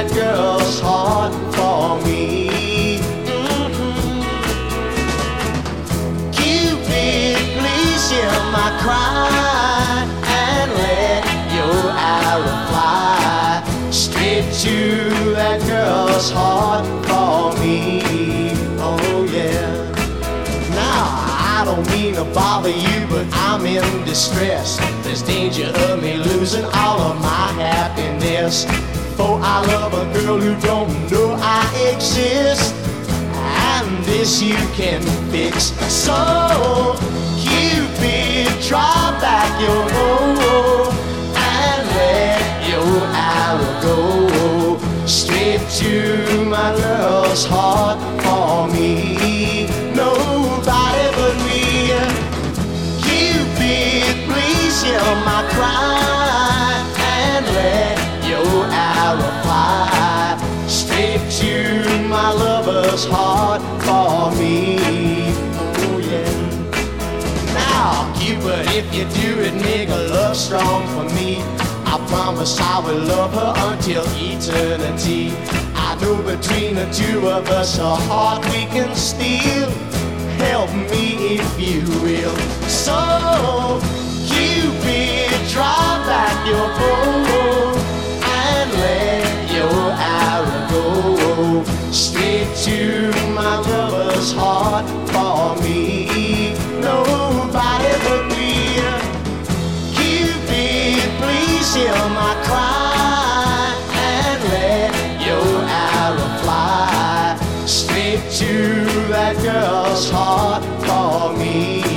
that girl's heart for me. Cupid, please hear my cry and let your arrow fly straight to that girl's heart for me. Oh yeah. Now I don't mean to bother you, but I'm in distress. There's danger of me losing all of my happiness. For I love a girl who don't know I exist, and this you can fix. So Cupid, draw back your bow and let your arrow go straight to my girl's heart for me. Nobody but me. Cupid, please hear my cry and let your arrow fly straight to my lover's heart for me. Oh yeah. Now Cupid, if you do it, make a love strong for me. I promise I will love her until eternity. I know between the two of us a heart we can steal. Help me if you will. So Cupid, draw back your bow and let your arrow go straight to my lover's heart for me. Nobody but me. Cupid, please hear my cry and let your arrow fly straight to that girl's heart for me.